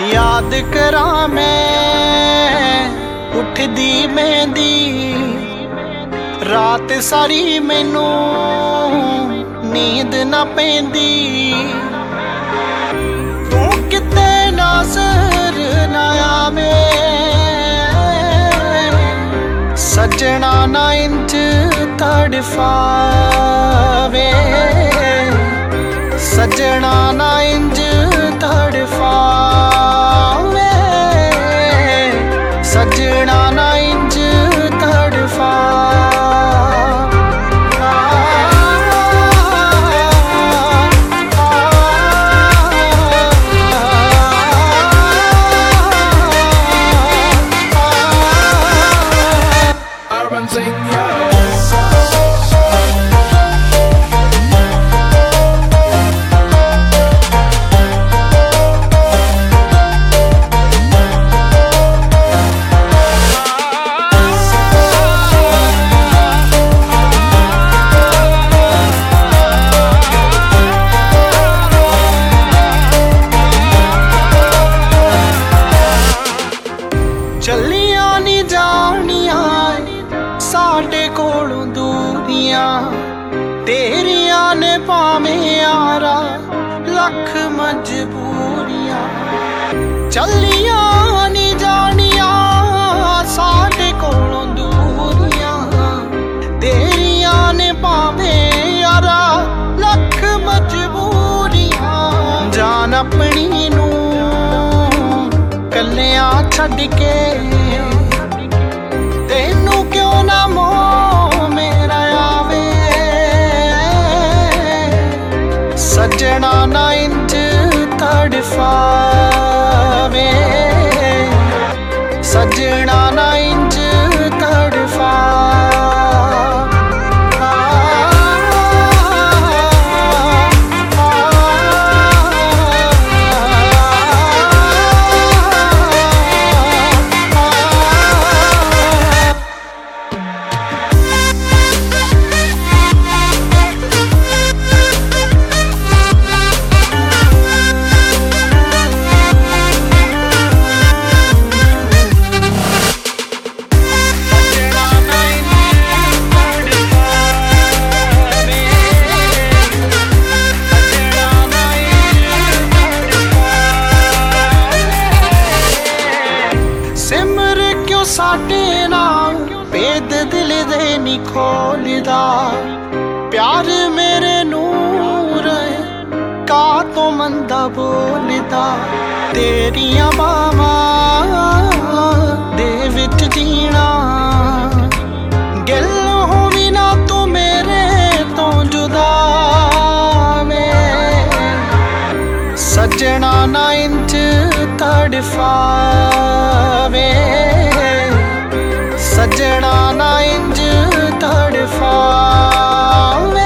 याद करा मैं उठदी मेहंदी रात सारी मैनू नींद ना पैंदी। तू किते नज़र ना आवे सजना ना इंज तड़फावे सजना ना इंज तड़फावे सजना ना इंज तड़फा। चलिया नी जानियां साडे कोलों दूरियां तेरियां ने भावें यारा लख मजबूरियां। चलिया नी जानियां साडे कोलों दूरियां तेरियां ने भावें यारा लख मजबूरियां। जान अपनी नू कलिया छड़ के तेनू क्यों ना मोह मेरा आवे सजना ना इंज तड़फावे सजना ना इंज तड़फा। सिमर क्यों साडे नाल भेद दिल दे नी खोलदा प्यार मेरे नूर का तो मंदा बोलदा। तेरियां बावां दे विच जीना गिल होवी ना तू मेरे तो जुदा में सजना ना इंज तड़फावे सजना ना इंज तड़फावे।